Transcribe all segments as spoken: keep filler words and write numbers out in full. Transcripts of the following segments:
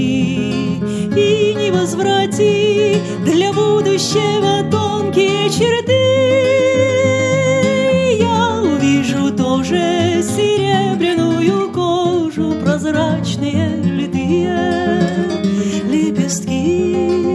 верни и не возврати для будущего тонкие черты. Я увижу тоже серебряную кожу, прозрачные литые лепестки.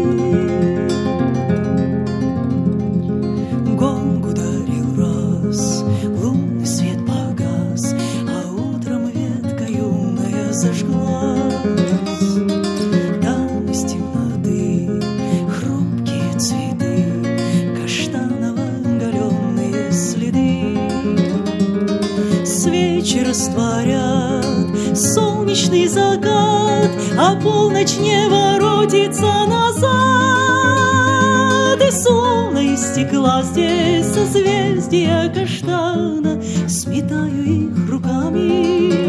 Гонг ударил раз, лунный свет погас, а утром ветка юная зажглась. Там из темноты хрупкие цветы, каштаново-галеные следы. Свечи растворят солнечный закат, а полночь не воротится назад. И словно из стекла здесь созвездия каштана, сметаю их руками.